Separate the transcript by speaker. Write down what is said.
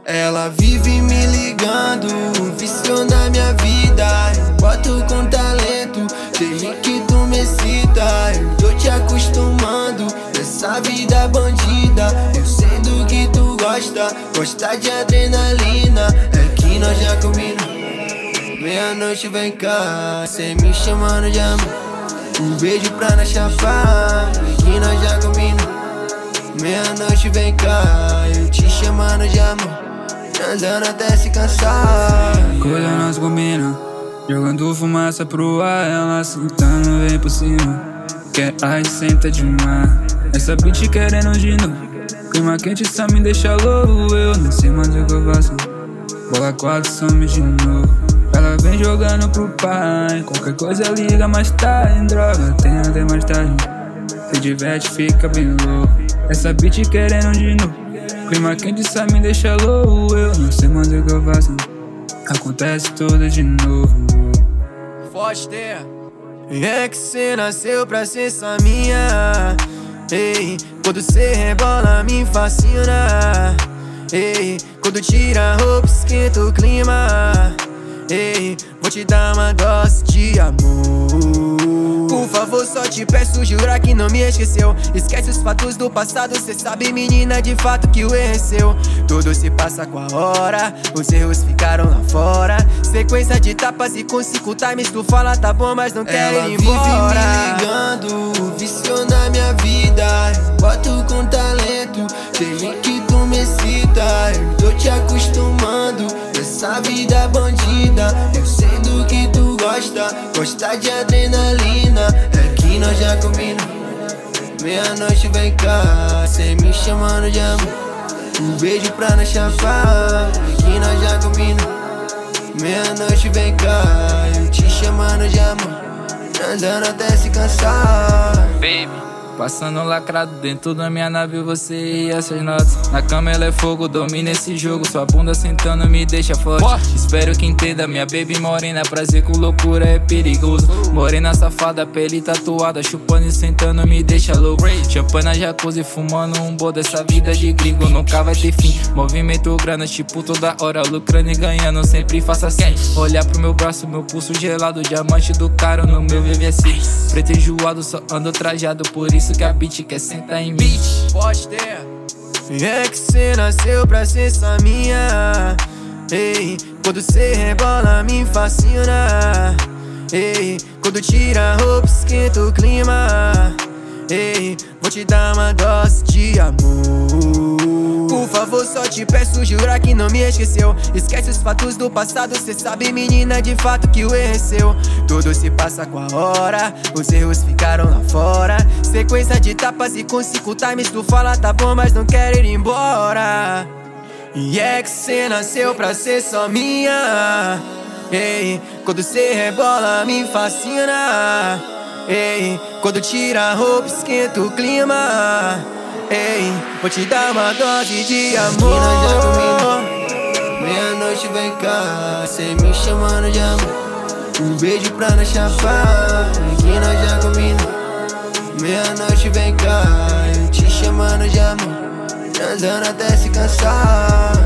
Speaker 1: Ela vive me ligando, viciou na minha vida. Eu boto com talento, desde que tu me cita. Eu tô te acostumando nessa vida bandida. Eu sei do que tu gosta de adrenalina. É que nós já combinamos. Meia-noite vem cá, cê me chamando de amor. Um beijo pra nós chapar, é que nós já combinamos. Meia-noite vem cá, eu te chamando de amor, transando até se cansar.
Speaker 2: Coisa nós combina, jogando fumaça pro ar. Ela sentando vem por cima, quer ai senta demais. Essa bitch querendo de novo, clima quente só me deixa louco. Eu não sei mais o que eu faço, bola 4 some de novo. Ela vem jogando pro pai, qualquer coisa liga mais tarde. Droga, tem até mais tarde, se diverte fica bem louco. Essa bitch querendo de novo, clima quente só me deixa louco. Eu não sei mais o que eu faço, acontece tudo de novo.
Speaker 1: Foster, é que cê nasceu pra ser só minha. Ei, quando cê rebola me fascina. Ei, quando tira a roupa esquenta o clima. Ei, vou te dar uma dose de amor. Por favor, só te peço, jura que não me esqueceu. Esquece os fatos do passado, cê sabe, menina, de fato que o erro é seu. Tudo se passa com a hora, os erros ficaram lá fora. Sequência de tapas e com 5 times tu fala tá bom, mas não quer ir embora. Ela vive me ligando, viciou na minha vida. Boto com talento, desde que tu me cita. Eu tô te acostumando nessa vida bandida. Eu sei do que tu gosta de adrenalina. É que nós já combinamos. Meia-noite vem cá, cê me chamando de amor. Um beijo pra nós chapar, é que nós já combinamos. Meia-noite vem cá, eu te chamando de amor, transando até se cansar.
Speaker 2: Baby, passando lacrado dentro da minha nave, você e essas notas. Na cama ela é fogo, domina esse jogo. Sua bunda sentando me deixa forte. Espero que entenda, minha baby morena. Prazer com loucura é perigoso. Morena safada, pele tatuada, chupando e sentando me deixa louco. Champanhe na jacuzzi, fumando um bolo. Essa vida de gringo nunca vai ter fim. Movimento grana, tipo toda hora, lucrando e ganhando, sempre faço assim. Olhar pro meu braço, meu pulso gelado, diamante do caro no meu VVS. Preto enjoado, só ando trajado, por isso que a bitch quer sentar em mim.
Speaker 1: Foster, é que cê nasceu pra ser só minha. Ei, quando cê rebola me fascina. Ei, quando tira a roupa esquenta o clima. Ei, vou te dar uma dose de amor. Por favor, só te peço, jura que não me esqueceu. Esquece os fatos do passado, cê sabe, menina, de fato que o erro é seu. Tudo se passa com a hora, os erros ficaram lá fora. Sequência de tapas e com 5 times tu fala tá bom, mas não quer ir embora. E é que cê nasceu pra ser só minha. Ei, quando cê rebola me fascina. Ei, quando tira a roupa esquenta o clima. Ei, vou te dar uma dose de amor. Meia-noite vem cá, cê me chamando de amor. Um beijo pra nós chapar, que nós já combinamos. Meia-noite vem cá, eu te chamando de amor, transando até se cansar.